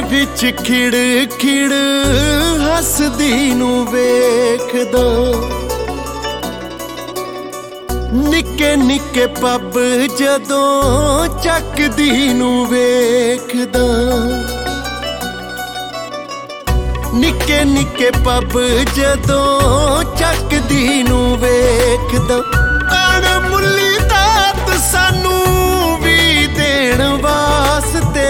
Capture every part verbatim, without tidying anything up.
विच खिड़ खिड़ हसदी नू वेखदा, निक्के निक्के पब जदों चकदी नू वेखदा, निक्के निक्के पब जदों चकदी नू वेखदा। अणमुल्ली दात सानू भी देण वास्ते,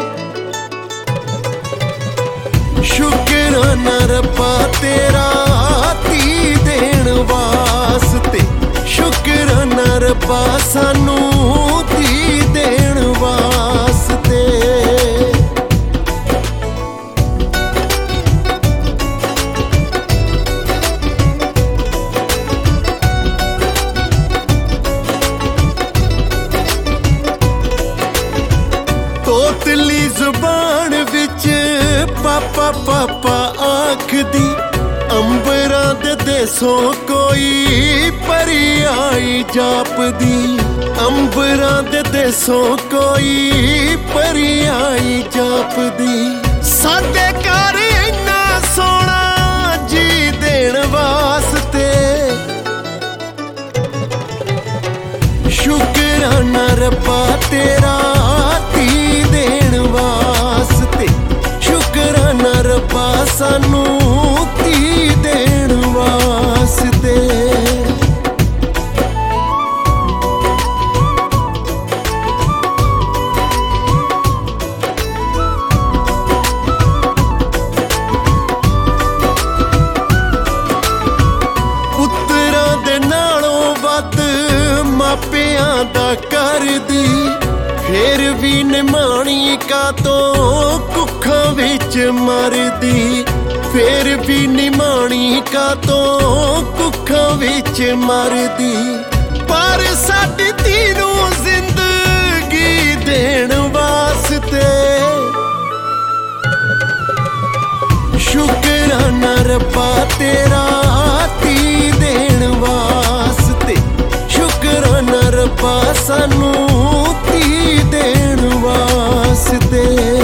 शुकराना रब्बा तेरा धी देण वास्ते, शुकराना रब्बा सानू धी देण वास्ते। तोतली जुबान विच पापा पापा आखदी, अंबरां दे देसों कोई परी आई जापदी, अंबरां दे देसों कोई परी आई जापदी। साडे घर इन्ना सोहना जी देण वास्ते, शुकराना रब्बा तेरा धी देण वास्ते, शुकराना रब्बा सानू धी देण वास्ते। पुत्तरां दे नालों वध मापियां दा करदी, फिर भी निमाणी का तो कुखां विच मरदी, फिर भी निमाणी का तो कुखां विच मरदी। पर साडी धी नूं जिंदगी देण वास्ते, शुकराना रब्बा तेरा धी देण वास्ते, शुकराना रब्बा सानू धी देण वास्ते।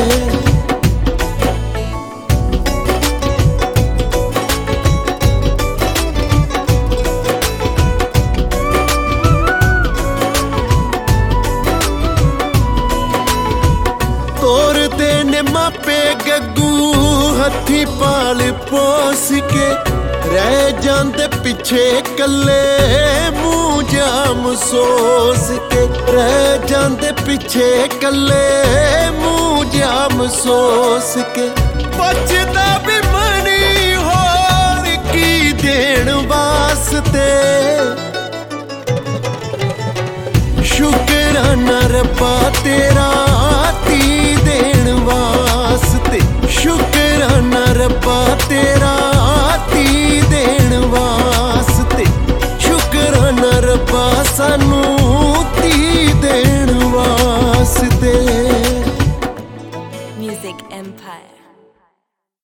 तोरदे ने मापे गग्गू हथी पाल पोस के, रह जांदे पिछे कल्ले मूंह जाम सोस के, रह जांदे पिछे कल्ले मूंह जाम सोस के। बचदा भी मनी होर की देण वास्ते, शुकराना रब्बा तेरा